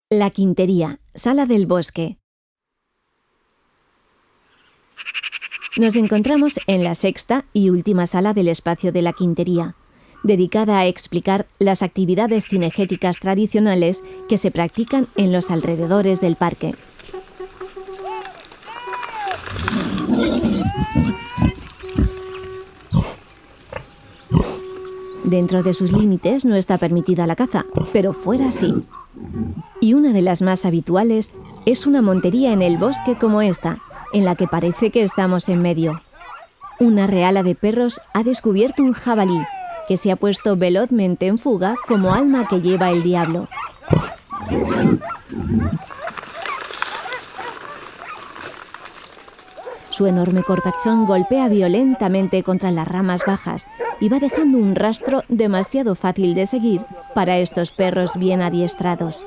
La Quintería, Sala del Bosque. Nos encontramos en la sexta y última sala del espacio de la Quintería, dedicada a explicar las actividades cinegéticas tradicionales que se practican en los alrededores del parque. Dentro de sus límites no está permitida la caza, pero fuera sí. Y una de las más habituales es una montería en el bosque como esta, en la que parece que estamos en medio. Una reala de perros ha descubierto un jabalí, que se ha puesto velozmente en fuga como alma que lleva el diablo. Su enorme corpachón golpea violentamente contra las ramas bajas y va dejando un rastro demasiado fácil de seguir para estos perros bien adiestrados.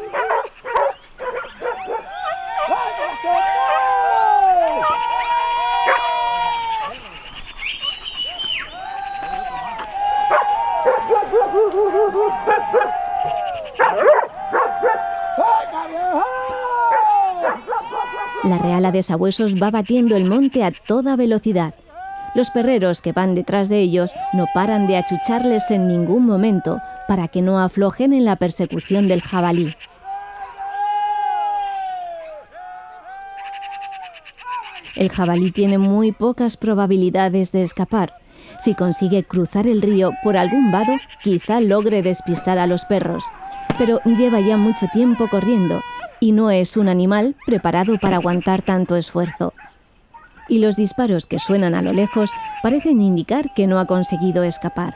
La reala de sabuesos va batiendo el monte a toda velocidad. Los perreros que van detrás de ellos no paran de achucharles en ningún momento para que no aflojen en la persecución del jabalí. El jabalí tiene muy pocas probabilidades de escapar. Si consigue cruzar el río por algún vado, quizá logre despistar a los perros, pero lleva ya mucho tiempo corriendo y no es un animal preparado para aguantar tanto esfuerzo. Y los disparos que suenan a lo lejos parecen indicar que no ha conseguido escapar.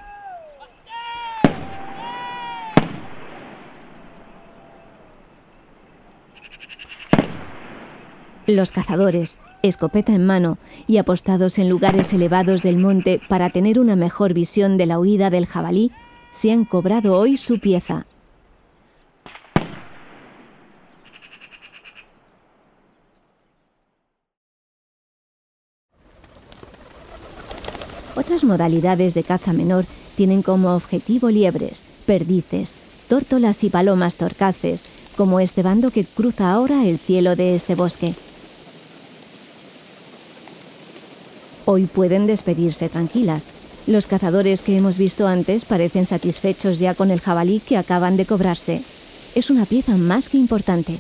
Los cazadores, escopeta en mano y apostados en lugares elevados del monte para tener una mejor visión de la huida del jabalí, se han cobrado hoy su pieza. Otras modalidades de caza menor tienen como objetivo liebres, perdices, tórtolas y palomas torcaces, como este bando que cruza ahora el cielo de este bosque. Hoy pueden despedirse tranquilas. Los cazadores que hemos visto antes parecen satisfechos ya con el jabalí que acaban de cobrarse. Es una pieza más que importante.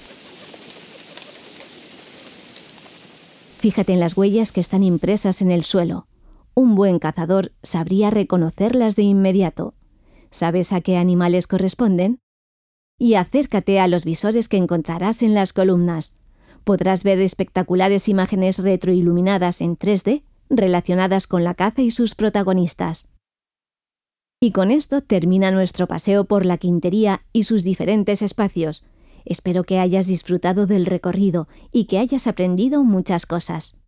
Fíjate en las huellas que están impresas en el suelo. Un buen cazador sabría reconocerlas de inmediato. ¿Sabes a qué animales corresponden? Y acércate a los visores que encontrarás en las columnas. Podrás ver espectaculares imágenes retroiluminadas en 3D relacionadas con la caza y sus protagonistas. Y con esto termina nuestro paseo por la Quintería y sus diferentes espacios. Espero que hayas disfrutado del recorrido y que hayas aprendido muchas cosas.